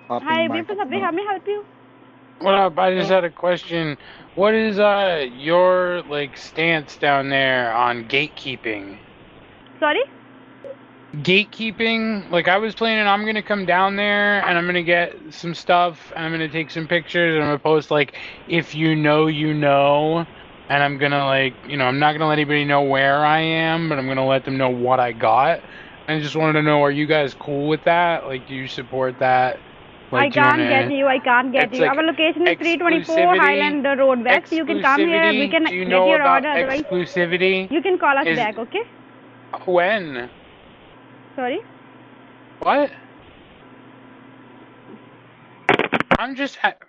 Hi, beautiful Sabri, how may I help you? What up? I just had a question. What is your like stance down there on gatekeeping? Sorry? Gatekeeping? Like I was planning I'm gonna come down there and I'm gonna get some stuff and I'm gonna take some pictures and I'm gonna post like if you know you know and I'm gonna like I'm not gonna let anybody know where I am, but I'm gonna let them know what I got. I just wanted to know, are you guys cool with that? Like do you support that? I Like do you can't get wanna you, I can't get it's you. Our like location is 324 exclusivity. Highland Road West. You can come here, we Exclusivity? can Do you get know your about order, otherwise exclusivity? you can call us Is back, okay? when? Sorry? What? I'm just